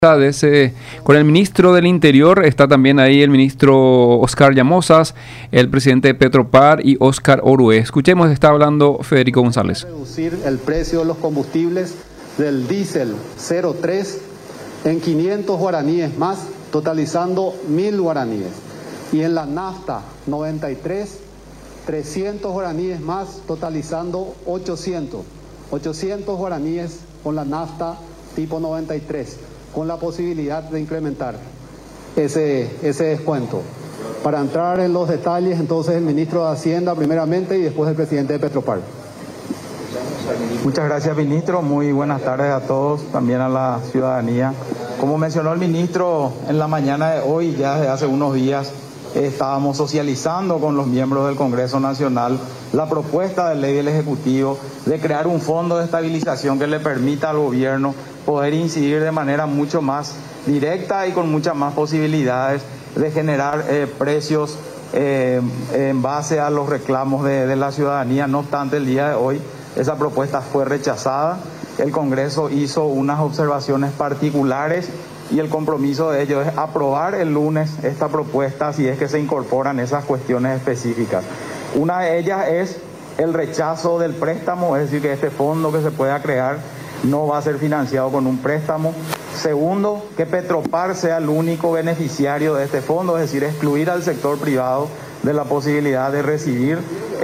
Con el ministro del Interior, está también ahí el ministro Oscar Llamosas, el presidente de Petropar y Oscar Orue. Escuchemos, está hablando Federico González. Reducir el precio de los combustibles del diésel 03 en 500 guaraníes más, totalizando 1000 guaraníes. Y en la nafta 93, 300 guaraníes más, totalizando 800 guaraníes con la nafta tipo 93. Con la posibilidad de incrementar ese descuento. Para entrar en los detalles, entonces el ministro de Hacienda primeramente y después el presidente de Petropar. Muchas gracias, ministro. Muy buenas tardes a todos, también a la ciudadanía. Como mencionó el ministro, en la mañana de hoy, ya desde hace unos días, estábamos socializando con los miembros del Congreso Nacional la propuesta de ley del Ejecutivo de crear un fondo de estabilización que le permita al gobierno poder incidir de manera mucho más directa y con muchas más posibilidades de generar precios en base a los reclamos de la ciudadanía. No obstante, el día de hoy esa propuesta fue rechazada. El Congreso hizo unas observaciones particulares y el compromiso de ellos es aprobar el lunes esta propuesta si es que se incorporan esas cuestiones específicas. Una de ellas es el rechazo del préstamo, es decir, que este fondo que se pueda crear no va a ser financiado con un préstamo. Segundo, que Petropar sea el único beneficiario de este fondo, es decir, excluir al sector privado de la posibilidad de recibir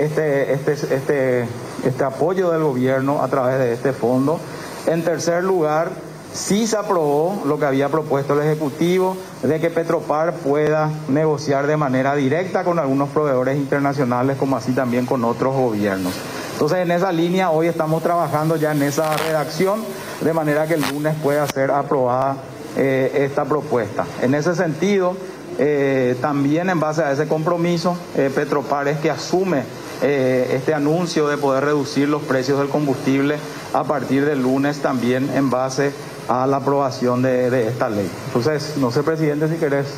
este apoyo del gobierno a través de este fondo. En tercer lugar, sí se aprobó lo que había propuesto el Ejecutivo de que Petropar pueda negociar de manera directa con algunos proveedores internacionales, como así también con otros gobiernos. Entonces, en esa línea, hoy estamos trabajando ya en esa redacción, de manera que el lunes pueda ser aprobada esta propuesta. En ese sentido, también en base a ese compromiso, Petropar es que asume este anuncio de poder reducir los precios del combustible a partir del lunes, también en base a la aprobación de esta ley. Entonces, no sé, presidente, si querés.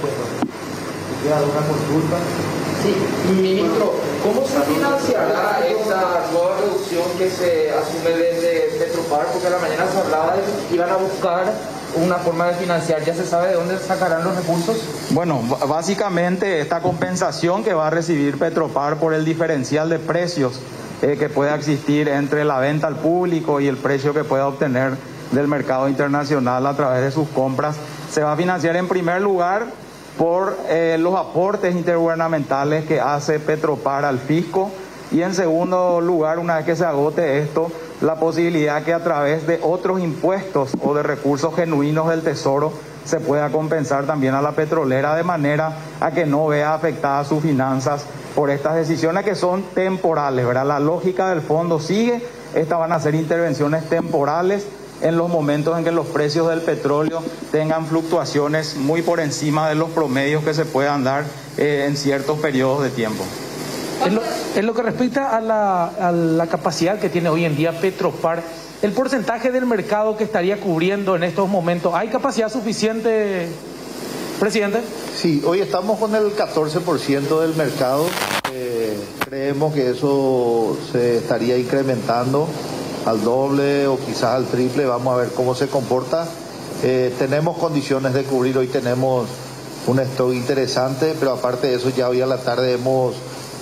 ¿Queda alguna consulta? Sí, ministro, ¿cómo se financiará esta nueva reducción que se asume desde Petropar? Porque a la mañana se hablaba de que iban a buscar una forma de financiar. ¿Ya se sabe de dónde sacarán los recursos? Bueno, básicamente esta compensación que va a recibir Petropar por el diferencial de precios que pueda existir entre la venta al público y el precio que pueda obtener del mercado internacional a través de sus compras, se va a financiar en primer lugar por los aportes intergubernamentales que hace Petropar al fisco, y en segundo lugar, una vez que se agote esto, la posibilidad que a través de otros impuestos o de recursos genuinos del Tesoro se pueda compensar también a la petrolera, de manera a que no vea afectadas sus finanzas por estas decisiones que son temporales, ¿verdad? La lógica del fondo sigue, estas van a ser intervenciones temporales en los momentos en que los precios del petróleo tengan fluctuaciones muy por encima de los promedios que se puedan dar en ciertos periodos de tiempo. En lo que respecta a la capacidad que tiene hoy en día Petropar, el porcentaje del mercado que estaría cubriendo en estos momentos, ¿hay capacidad suficiente, presidente? Sí, hoy estamos con el 14% del mercado. Creemos que eso se estaría incrementando al doble o quizás al triple. Vamos a ver cómo se comporta. Tenemos condiciones de cubrir, hoy tenemos un stock interesante, pero aparte de eso, ya hoy a la tarde hemos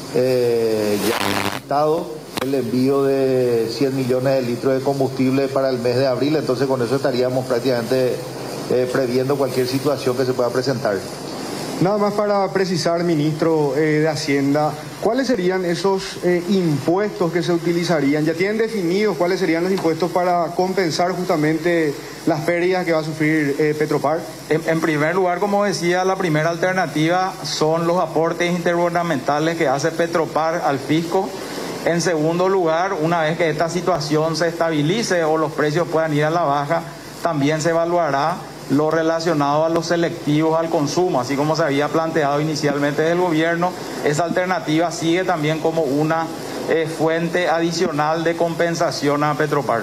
solicitado el envío de 100 millones de litros de combustible para el mes de abril. Entonces con eso estaríamos prácticamente previendo cualquier situación que se pueda presentar. Nada más para precisar, ministro de Hacienda, ¿cuáles serían esos impuestos que se utilizarían? ¿Ya tienen definidos cuáles serían los impuestos para compensar justamente las pérdidas que va a sufrir Petropar? En primer lugar, como decía, la primera alternativa son los aportes intergubernamentales que hace Petropar al fisco. En segundo lugar, una vez que esta situación se estabilice o los precios puedan ir a la baja, también se evaluará lo relacionado a los selectivos al consumo, así como se había planteado inicialmente del gobierno. Esa alternativa sigue también como una fuente adicional de compensación a Petropar.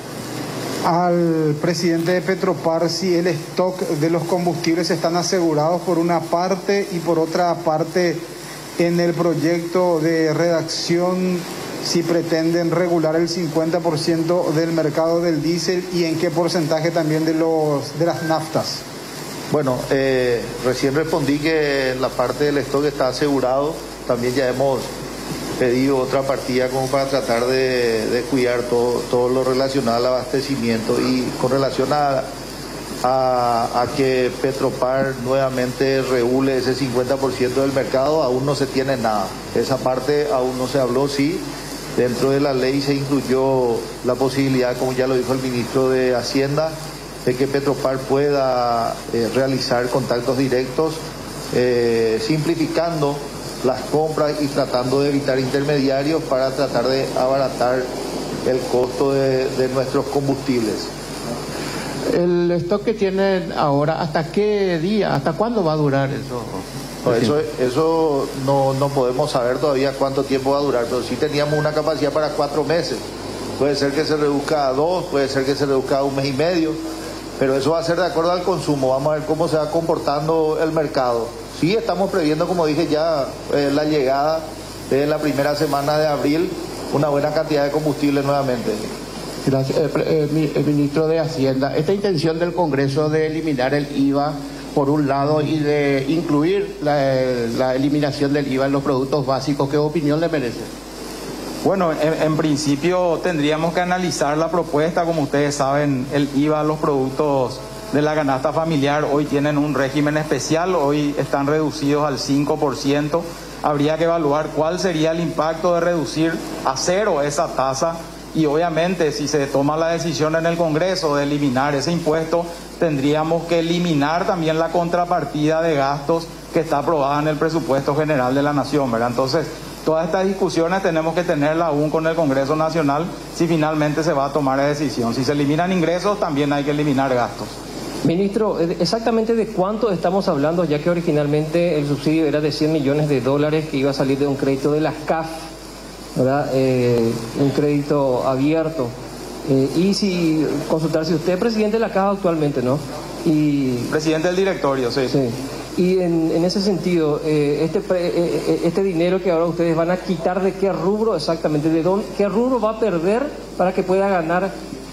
Al presidente de Petropar, si el stock de los combustibles están asegurados por una parte y por otra parte en el proyecto de redacción si pretenden regular el 50% del mercado del diésel y en qué porcentaje también de las naftas. Bueno, recién respondí que la parte del stock está asegurado. También ya hemos pedido otra partida como para tratar de cuidar todo lo relacionado al abastecimiento. Y con relación a que Petropar nuevamente regule ese 50% del mercado, aún no se tiene nada. Esa parte aún no se habló, sí. Dentro de la ley se incluyó la posibilidad, como ya lo dijo el ministro de Hacienda, de que Petropar pueda realizar contactos directos, simplificando las compras y tratando de evitar intermediarios para tratar de abaratar el costo de nuestros combustibles. El stock que tienen ahora, ¿hasta qué día, hasta cuándo va a durar eso? No, eso no podemos saber todavía cuánto tiempo va a durar, pero sí teníamos una capacidad para 4 meses. Puede ser que se reduzca a 2, puede ser que se reduzca a 1 mes y medio, pero eso va a ser de acuerdo al consumo. Vamos a ver cómo se va comportando el mercado. Sí, estamos previendo, como dije ya, la llegada de la primera semana de abril, una buena cantidad de combustible nuevamente. Gracias, ministro de Hacienda. Esta intención del Congreso de eliminar el IVA, por un lado, y de incluir la eliminación del IVA en los productos básicos, ¿qué opinión le merece? Bueno, en principio tendríamos que analizar la propuesta. Como ustedes saben, el IVA a los productos de la canasta familiar hoy tienen un régimen especial, hoy están reducidos al 5%. Habría que evaluar cuál sería el impacto de reducir a 0 esa tasa, y obviamente si se toma la decisión en el Congreso de eliminar ese impuesto, tendríamos que eliminar también la contrapartida de gastos que está aprobada en el presupuesto general de la Nación, ¿verdad? Entonces, todas estas discusiones tenemos que tenerlas aún con el Congreso Nacional si finalmente se va a tomar la decisión. Si se eliminan ingresos, también hay que eliminar gastos. Ministro, ¿exactamente de cuánto estamos hablando? Ya que originalmente el subsidio era de $100 millones que iba a salir de un crédito de las CAF, ¿verdad? Un crédito abierto. Y si consultar si usted es presidente de la CAF actualmente, ¿no? Y presidente del directorio, sí. Sí. Y en ese sentido, este dinero que ahora ustedes van a quitar, ¿de qué rubro exactamente? ¿Qué rubro va a perder para que pueda ganar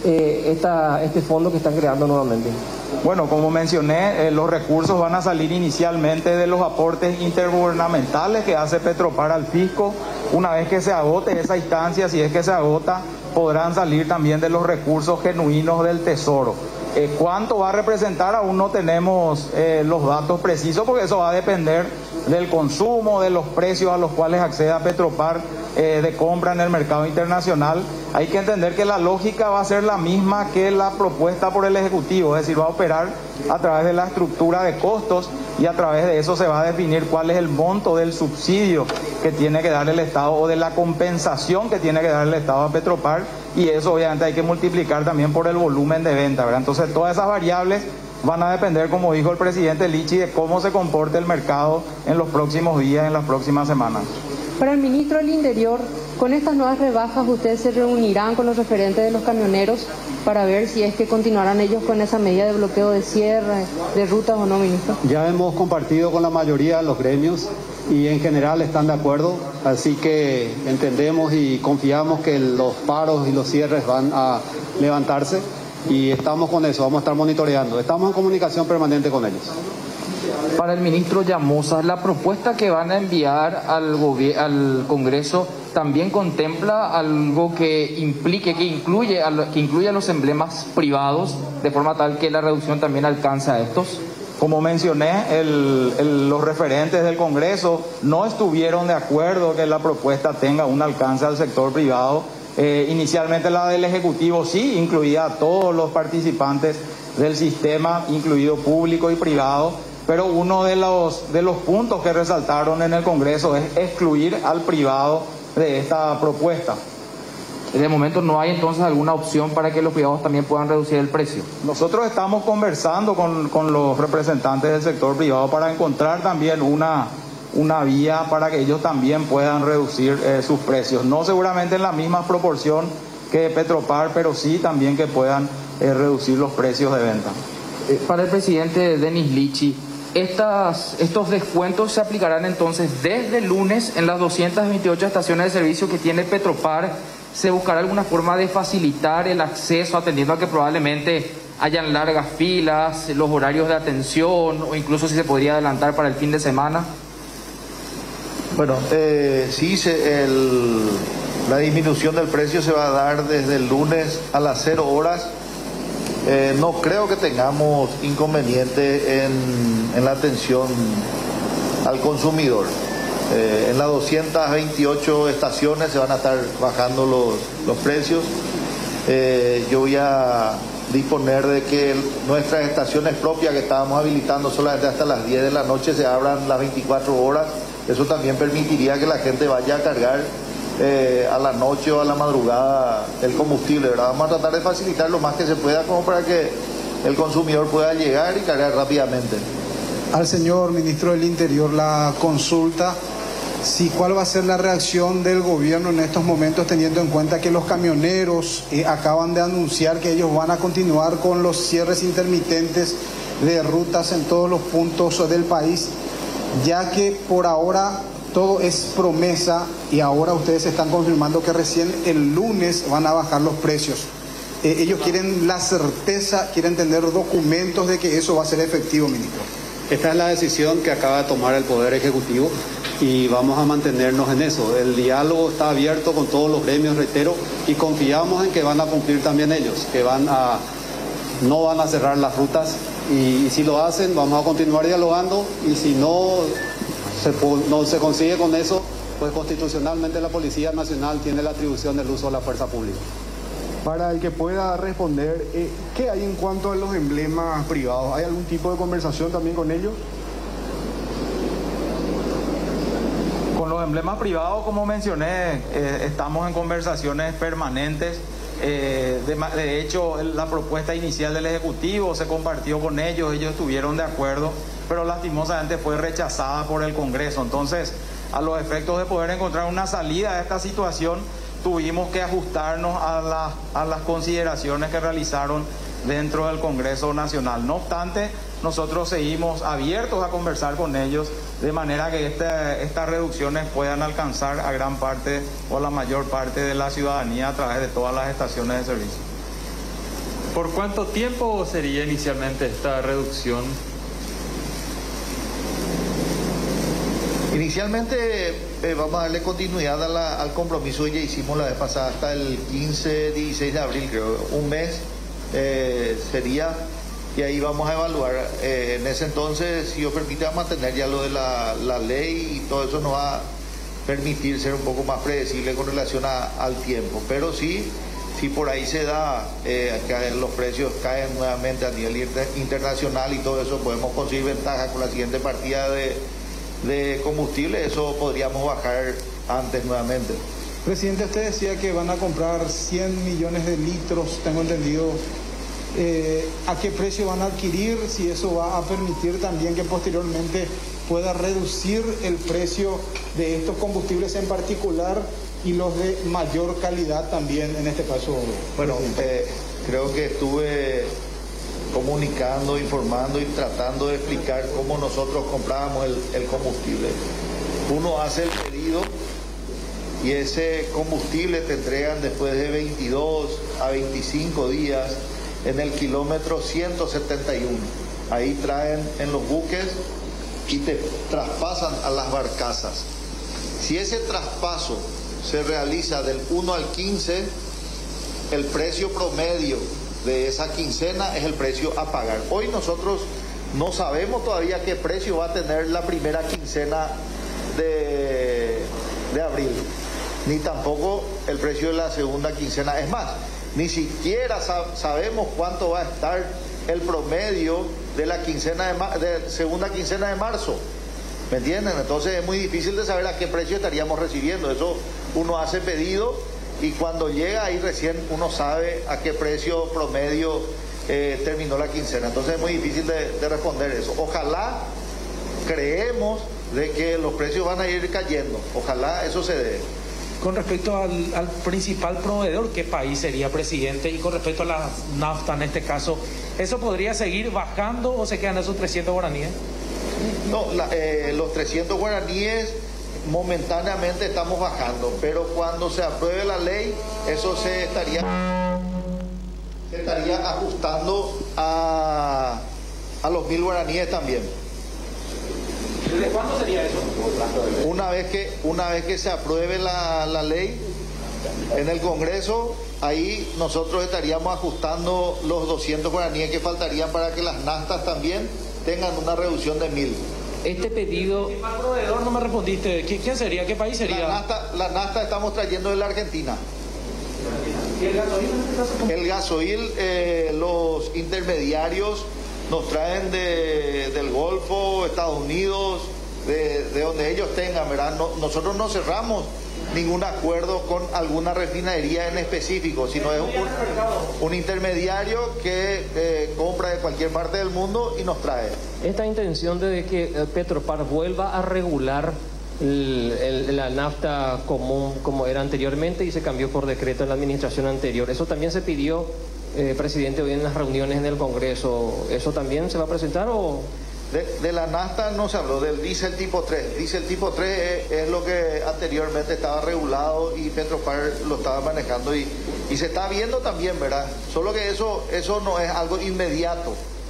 este fondo que están creando nuevamente? Bueno, como mencioné, los recursos van a salir inicialmente de los aportes intergubernamentales que hace Petropar al fisco. Una vez que se agote esa instancia, si es que se agota, podrán salir también de los recursos genuinos del Tesoro. ¿Cuánto va a representar? Aún no tenemos los datos precisos, porque eso va a depender del consumo, de los precios a los cuales acceda Petropar de compra en el mercado internacional. Hay que entender que la lógica va a ser la misma que la propuesta por el Ejecutivo, es decir, va a operar a través de la estructura de costos, y a través de eso se va a definir cuál es el monto del subsidio que tiene que dar el Estado, o de la compensación que tiene que dar el Estado a Petropar, y eso obviamente hay que multiplicar también por el volumen de venta, ¿verdad? Entonces todas esas variables van a depender, como dijo el presidente Lichi, de cómo se comporte el mercado en los próximos días, en las próximas semanas. Para el ministro del Interior, con estas nuevas rebajas, ¿ustedes se reunirán con los referentes de los camioneros para ver si es que continuarán ellos con esa medida de bloqueo de cierre de rutas o no, ministro? Ya hemos compartido con la mayoría de los gremios y en general están de acuerdo, así que entendemos y confiamos que los paros y los cierres van a levantarse, y estamos con eso, vamos a estar monitoreando, estamos en comunicación permanente con ellos. Para el ministro Llamosa, la propuesta que van a enviar al Congreso también contempla algo que incluye a los emblemas privados, de forma tal que la reducción también alcance a estos. Como mencioné, los referentes del Congreso no estuvieron de acuerdo que la propuesta tenga un alcance al sector privado. Inicialmente la del Ejecutivo sí incluía a todos los participantes del sistema, incluido público y privado, pero uno de los puntos que resaltaron en el Congreso es excluir al privado de esta propuesta. De momento no hay entonces alguna opción para que los privados también puedan reducir el precio. Nosotros estamos conversando con los representantes del sector privado para encontrar también una vía para que ellos también puedan reducir sus precios. No seguramente en la misma proporción que Petropar, pero sí también que puedan reducir los precios de venta. Para el presidente Denis Lichi, Estos descuentos se aplicarán entonces desde el lunes en las 228 estaciones de servicio que tiene Petropar. ¿Se buscará alguna forma de facilitar el acceso, atendiendo a que probablemente hayan largas filas, los horarios de atención, o incluso si se podría adelantar para el fin de semana? Bueno, sí, la disminución del precio se va a dar desde el lunes a las 0 horas. No creo que tengamos inconveniente en la atención al consumidor. En las 228 estaciones se van a estar bajando los precios. Yo voy a disponer de que nuestras estaciones propias que estábamos habilitando solamente hasta las 10 de la noche se abran las 24 horas. Eso también permitiría que la gente vaya a cargar a la noche o a la madrugada el combustible, ¿verdad? Vamos a tratar de facilitar lo más que se pueda como para que el consumidor pueda llegar y cargar rápidamente. Al señor ministro del Interior, la consulta, ¿cuál va a ser la reacción del gobierno en estos momentos, teniendo en cuenta que los camioneros acaban de anunciar que ellos van a continuar con los cierres intermitentes de rutas en todos los puntos del país, ya que por ahora todo es promesa y ahora ustedes están confirmando que recién el lunes van a bajar los precios? Ellos quieren la certeza, quieren tener documentos de que eso va a ser efectivo, ministro. Esta es la decisión que acaba de tomar el Poder Ejecutivo y vamos a mantenernos en eso. El diálogo está abierto con todos los gremios, reitero, y confiamos en que van a cumplir también ellos, que no van a cerrar las rutas, y si lo hacen vamos a continuar dialogando, y si no se consigue con eso, pues constitucionalmente la Policía Nacional tiene la atribución del uso de la fuerza pública. Para el que pueda responder, ¿qué hay en cuanto a los emblemas privados? ¿Hay algún tipo de conversación también con ellos? Con los emblemas privados, como mencioné, estamos en conversaciones permanentes. De hecho, la propuesta inicial del Ejecutivo se compartió con ellos estuvieron de acuerdo, pero lastimosamente fue rechazada por el Congreso. Entonces, a los efectos de poder encontrar una salida a esta situación, tuvimos que ajustarnos a las consideraciones que realizaron dentro del Congreso Nacional. No obstante, nosotros seguimos abiertos a conversar con ellos de manera que estas reducciones puedan alcanzar a gran parte o la mayor parte de la ciudadanía a través de todas las estaciones de servicio. ¿Por cuánto tiempo sería inicialmente esta reducción? Inicialmente vamos a darle continuidad al compromiso que ya hicimos la vez pasada hasta el 15-16 de abril, creo, un mes sería, y ahí vamos a evaluar. En ese entonces, si Dios permite, vamos a tener ya lo de la ley, y todo eso nos va a permitir ser un poco más predecible con relación al tiempo. Pero sí, si por ahí se da que los precios caen nuevamente a nivel internacional y todo eso, podemos conseguir ventaja con la siguiente partida de combustible, eso podríamos bajar antes nuevamente. Presidente, usted decía que van a comprar 100 millones de litros, tengo entendido. ¿A qué precio van a adquirir? Si eso va a permitir también que posteriormente pueda reducir el precio de estos combustibles en particular y los de mayor calidad también en este caso. Bueno, creo que estuve comunicando, informando y tratando de explicar cómo nosotros comprábamos el combustible. Uno hace el pedido y ese combustible te entregan después de 22 a 25 días en el kilómetro 171. Ahí traen en los buques y te traspasan a las barcazas. Si ese traspaso se realiza del 1 al 15, el precio promedio de esa quincena es el precio a pagar. Hoy nosotros no sabemos todavía qué precio va a tener la primera quincena de abril, ni tampoco el precio de la segunda quincena. Es más, ni siquiera sabemos cuánto va a estar el promedio de la segunda quincena de marzo. ¿Me entienden? Entonces es muy difícil de saber a qué precio estaríamos recibiendo. Eso uno hace pedido y cuando llega ahí recién uno sabe a qué precio promedio terminó la quincena. Entonces es muy difícil de responder eso. Ojalá, creemos de que los precios van a ir cayendo. Ojalá eso se dé. Con respecto al principal proveedor, ¿qué país sería, presidente? Y con respecto a la nafta en este caso, ¿eso podría seguir bajando o se quedan esos 300 guaraníes? No, los 300 guaraníes momentáneamente estamos bajando, pero cuando se apruebe la ley, eso se estaría ajustando a los 1000 guaraníes también. ¿Desde cuándo sería eso? Una vez que se apruebe la ley en el Congreso, ahí nosotros estaríamos ajustando los 200 guaraníes que faltarían para que las nastas también tengan una reducción de 1000. Este pedido... ¿Qué proveedor no me respondiste? ¿Quién sería? ¿Qué país sería? La nafta estamos trayendo de la Argentina. ¿Y el gasoil? El gasoil, los intermediarios nos traen del Golfo, Estados Unidos, de donde ellos tengan, ¿verdad? Nosotros no cerramos ningún acuerdo con alguna refinería en específico, sino es un intermediario que compra de cualquier parte del mundo y nos trae. Esta intención de que Petropar vuelva a regular la nafta común como era anteriormente y se cambió por decreto en la administración anterior, eso también se pidió, presidente, hoy en las reuniones en el Congreso. ¿Eso también se va a presentar o...? De la nafta no se habló, del diésel tipo 3. Diésel tipo 3 es lo que anteriormente estaba regulado y Petropar lo estaba manejando y se está viendo también, ¿verdad? Solo que eso no es algo inmediato.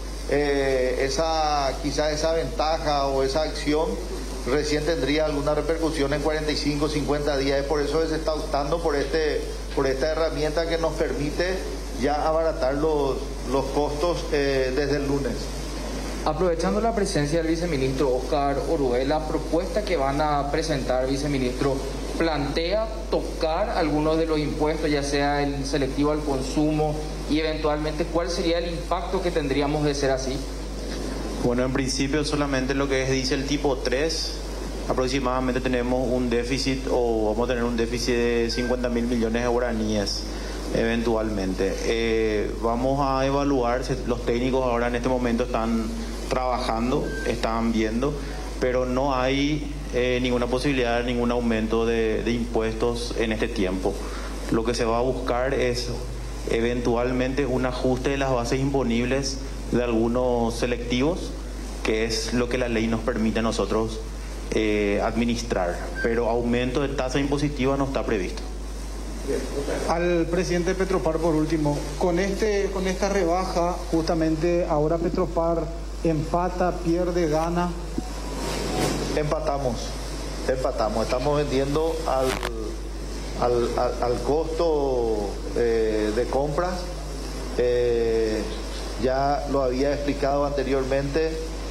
Quizás esa ventaja o esa acción recién tendría alguna repercusión en 45, 50 días. Es por eso que se está optando por esta herramienta que nos permite ya abaratar los costos desde el lunes. Aprovechando la presencia del viceministro Óscar Orué, la propuesta que van a presentar, viceministro, plantea tocar algunos de los impuestos, ya sea el selectivo al consumo, y eventualmente cuál sería el impacto que tendríamos de ser así. Bueno, en principio solamente lo que es diésel tipo 3, aproximadamente tenemos un déficit, o vamos a tener un déficit de 50.000 millones de guaraníes eventualmente. Vamos a evaluar, los técnicos ahora en este momento están trabajando, están viendo, pero no hay ninguna posibilidad de ningún aumento de impuestos en este tiempo. Lo que se va a buscar es eventualmente un ajuste de las bases imponibles de algunos selectivos, que es lo que la ley nos permite a nosotros administrar, pero aumento de tasa impositiva no está previsto. Al presidente Petropar, por último, con esta rebaja, justamente ahora Petropar empata, pierde, gana. Empatamos, estamos vendiendo al costo de compras. Ya lo había explicado anteriormente,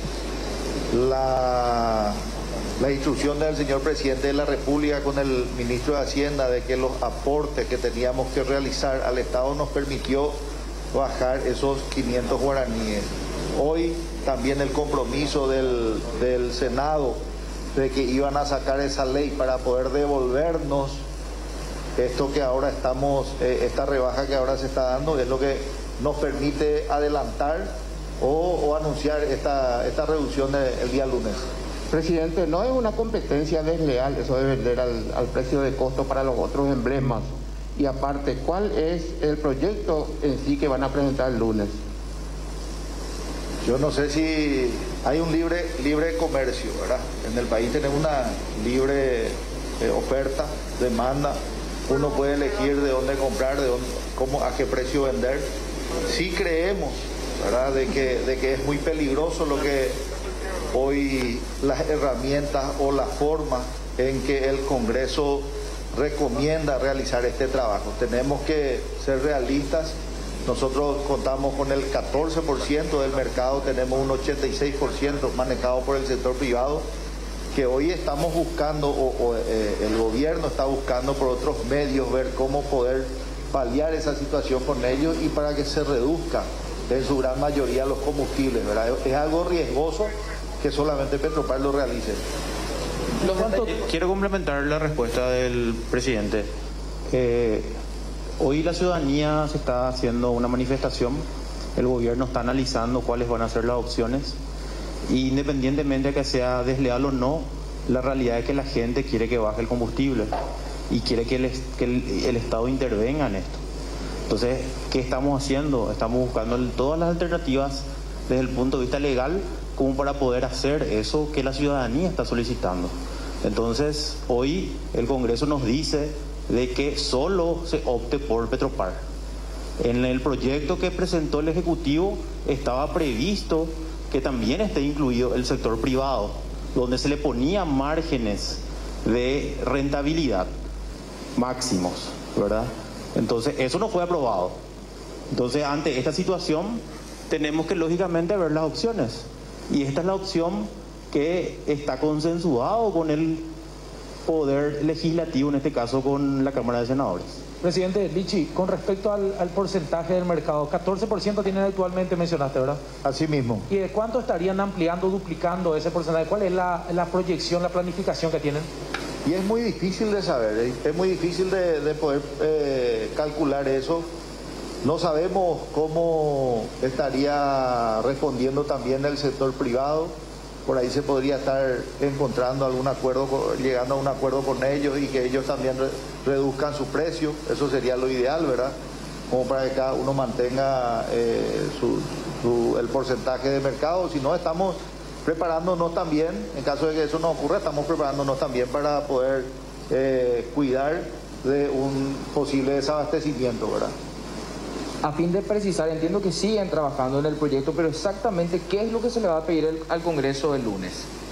la instrucción del señor presidente de la República con el ministro de Hacienda de que los aportes que teníamos que realizar al Estado nos permitió bajar esos 500 guaraníes. Hoy también el compromiso del Senado de que iban a sacar esa ley para poder devolvernos esto que ahora esta rebaja que ahora se está dando, es lo que nos permite adelantar o anunciar esta reducción el día lunes. Presidente, no es una competencia desleal eso de vender al precio de costo para los otros emblemas. Y aparte, ¿cuál es el proyecto en sí que van a presentar el lunes? Yo no sé si hay un libre comercio, ¿verdad? En el país tenemos una libre oferta, demanda. Uno puede elegir de dónde comprar, a qué precio vender. Sí creemos, ¿verdad?, de que es muy peligroso lo que hoy las herramientas o la forma en que el Congreso recomienda realizar este trabajo. Tenemos que ser realistas. Nosotros contamos con el 14% del mercado, tenemos un 86% manejado por el sector privado, que hoy estamos buscando, el gobierno está buscando por otros medios ver cómo poder paliar esa situación con ellos y para que se reduzca en su gran mayoría los combustibles, ¿verdad? Es algo riesgoso que solamente Petropar lo realice. Quiero complementar la respuesta del presidente. Hoy la ciudadanía se está haciendo una manifestación, el gobierno está analizando cuáles van a ser las opciones, y independientemente de que sea desleal o no, la realidad es que la gente quiere que baje el combustible y quiere que el Estado intervenga en esto. Entonces, ¿qué estamos haciendo? Estamos buscando todas las alternativas desde el punto de vista legal como para poder hacer eso que la ciudadanía está solicitando. Entonces, hoy el Congreso nos dice de que solo se opte por Petropar. En el proyecto que presentó el Ejecutivo estaba previsto que también esté incluido el sector privado, donde se le ponía márgenes de rentabilidad máximos, ¿verdad? Entonces, eso no fue aprobado. Entonces, ante esta situación, tenemos que lógicamente ver las opciones. Y esta es la opción que está consensuado con el Poder Legislativo, en este caso con la Cámara de Senadores. Presidente Lichi, con respecto al porcentaje del mercado, 14% tienen actualmente, mencionaste, ¿verdad? Así mismo. ¿Y de cuánto estarían ampliando, duplicando ese porcentaje? ¿Cuál es la proyección, la planificación que tienen? Y es muy difícil de saber, es muy difícil de poder calcular eso. No sabemos cómo estaría respondiendo también el sector privado. Por ahí se podría estar encontrando algún acuerdo, llegando a un acuerdo con ellos y que ellos también reduzcan su precio. Eso sería lo ideal, ¿verdad? Como para que cada uno mantenga el porcentaje de mercado. Si no, estamos preparándonos también, en caso de que eso no ocurra, estamos preparándonos también para poder cuidar de un posible desabastecimiento, ¿verdad? A fin de precisar, entiendo que siguen trabajando en el proyecto, pero exactamente qué es lo que se le va a pedir al Congreso el lunes.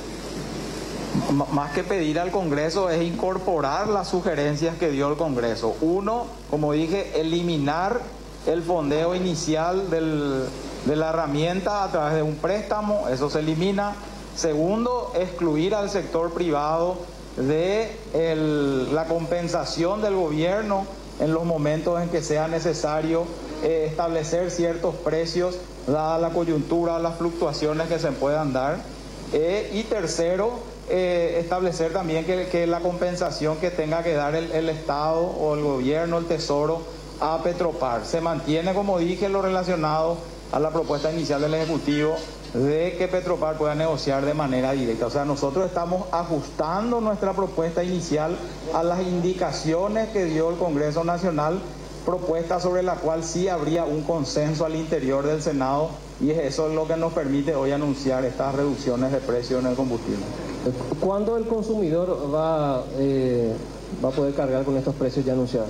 Más que pedir al Congreso es incorporar las sugerencias que dio el Congreso. Uno, como dije, eliminar el fondeo inicial de la herramienta a través de un préstamo, eso se elimina. Segundo, excluir al sector privado de la compensación del gobierno en los momentos en que sea necesario establecer ciertos precios, dada la coyuntura, las fluctuaciones que se puedan dar. Y tercero, establecer también que la compensación que tenga que dar el Estado o el gobierno, el Tesoro, a Petropar. Se mantiene, como dije, lo relacionado a la propuesta inicial del Ejecutivo de que Petropar pueda negociar de manera directa. O sea, nosotros estamos ajustando nuestra propuesta inicial a las indicaciones que dio el Congreso Nacional, propuesta sobre la cual sí habría un consenso al interior del Senado, y eso es lo que nos permite hoy anunciar estas reducciones de precio en el combustible. ¿Cuándo el consumidor va a poder cargar con estos precios ya anunciados?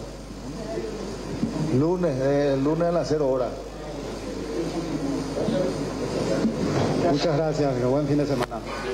Lunes a las 0 horas. Muchas gracias, buen fin de semana.